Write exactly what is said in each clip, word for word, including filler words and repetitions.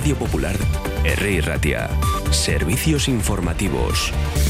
Radio Popular, Herri Ratia. Servicios informativos.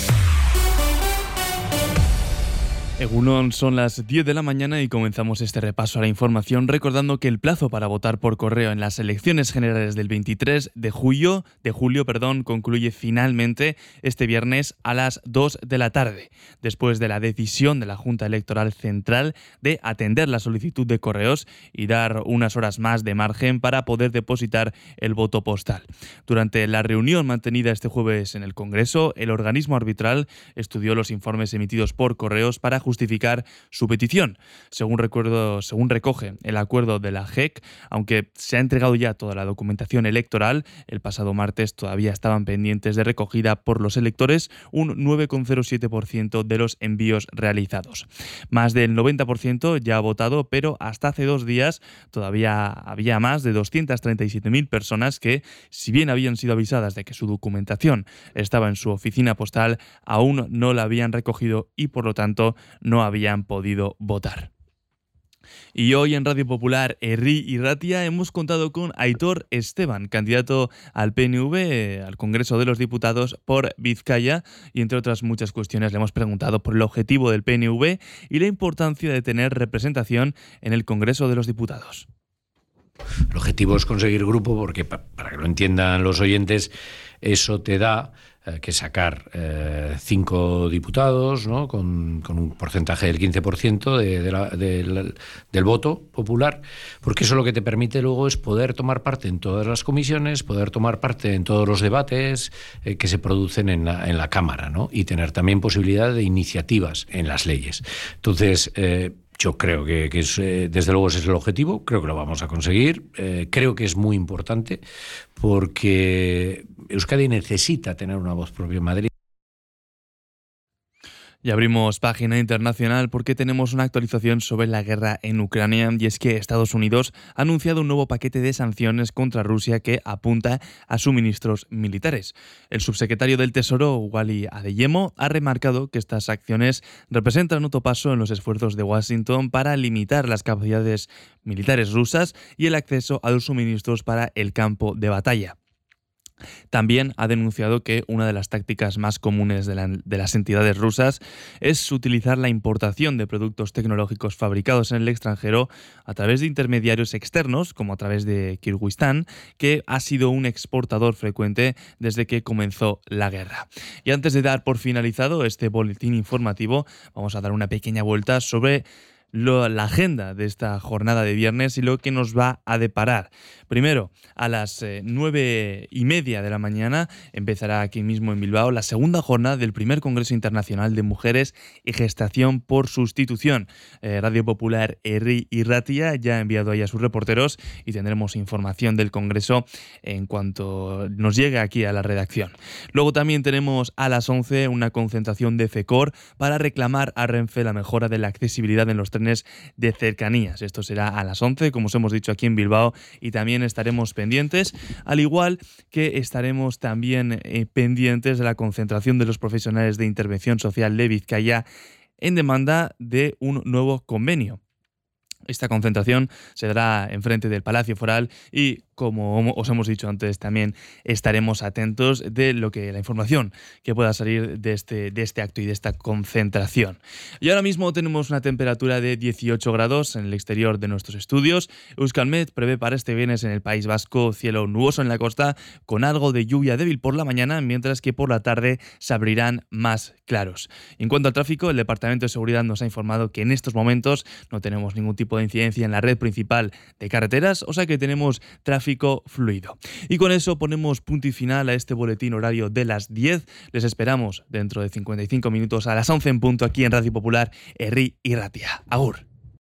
Egunon, son las diez de la mañana y comenzamos este repaso a la información recordando que el plazo para votar por correo en las elecciones generales del veintitrés de julio, de julio, perdón, concluye finalmente este viernes a las dos de la tarde, después de la decisión de la Junta Electoral Central de atender la solicitud de correos y dar unas horas más de margen para poder depositar el voto postal. Durante la reunión mantenida este jueves en el Congreso, el organismo arbitral estudió los informes emitidos por correos para justificar su petición. Según recuerdo, según recoge el acuerdo de la J E C, aunque se ha entregado ya toda la documentación electoral, el pasado martes todavía estaban pendientes de recogida por los electores un nueve coma cero siete por ciento de los envíos realizados. Más del noventa por ciento ya ha votado, pero hasta hace dos días todavía había más de doscientas treinta y siete mil personas que, si bien habían sido avisadas de que su documentación estaba en su oficina postal, aún no la habían recogido y por lo tanto no habían podido votar. Y hoy en Radio Popular, Herri y Ratia, hemos contado con Aitor Esteban, candidato al P N V, al Congreso de los Diputados por Vizcaya, y entre otras muchas cuestiones le hemos preguntado por el objetivo del P N V y la importancia de tener representación en el Congreso de los Diputados. El objetivo es conseguir grupo porque, para que lo entiendan los oyentes, eso te da eh, que sacar eh, cinco diputados, ¿no? con, con un porcentaje del quince por ciento de, de la, de la, del voto popular, porque eso lo que te permite luego es poder tomar parte en todas las comisiones, poder tomar parte en todos los debates eh, que se producen en la, en la Cámara, ¿no? Y tener también posibilidad de iniciativas en las leyes. Entonces, eh, Yo creo que, que es, eh, desde luego ese es el objetivo, creo que lo vamos a conseguir, eh, creo que es muy importante porque Euskadi necesita tener una voz propia en Madrid. Y abrimos página internacional porque tenemos una actualización sobre la guerra en Ucrania, y es que Estados Unidos ha anunciado un nuevo paquete de sanciones contra Rusia que apunta a suministros militares. El subsecretario del Tesoro, Wally Adeyemo, ha remarcado que estas acciones representan otro paso en los esfuerzos de Washington para limitar las capacidades militares rusas y el acceso a los suministros para el campo de batalla. También ha denunciado que una de las tácticas más comunes de, la, de las entidades rusas es utilizar la importación de productos tecnológicos fabricados en el extranjero a través de intermediarios externos, como a través de Kirguistán, que ha sido un exportador frecuente desde que comenzó la guerra. Y antes de dar por finalizado este boletín informativo, vamos a dar una pequeña vuelta sobre Lo, la agenda de esta jornada de viernes y lo que nos va a deparar. Primero, a las eh, nueve y media de la mañana empezará aquí mismo en Bilbao la segunda jornada del primer Congreso Internacional de Mujeres y Gestación por Sustitución. Eh, Radio Popular, Herri y Ratia ya ha enviado ahí a sus reporteros y tendremos información del Congreso en cuanto nos llegue aquí a la redacción. Luego también tenemos a las once una concentración de FECOR para reclamar a Renfe la mejora de la accesibilidad en los trenes de cercanías. Esto será a las once, como os hemos dicho, aquí en Bilbao, y también estaremos pendientes, al igual que estaremos también eh, pendientes de la concentración de los profesionales de intervención social de Vizcaya en demanda de un nuevo convenio. Esta concentración se dará enfrente del Palacio Foral y, como os hemos dicho antes, también estaremos atentos de lo que la información que pueda salir de este, de este acto y de esta concentración. Y ahora mismo tenemos una temperatura de dieciocho grados en el exterior de nuestros estudios. Euskalmet prevé para este viernes en el País Vasco cielo nuboso en la costa con algo de lluvia débil por la mañana, mientras que por la tarde se abrirán más claros. En cuanto al tráfico, el Departamento de Seguridad nos ha informado que en estos momentos no tenemos ningún tipo de incidencia en la red principal de carreteras, o sea que tenemos tráfico fluido. Y con eso ponemos punto y final a este boletín horario de las diez. Les esperamos dentro de cincuenta y cinco minutos a las once en punto aquí en Radio Popular, Herri y Ratia. Agur.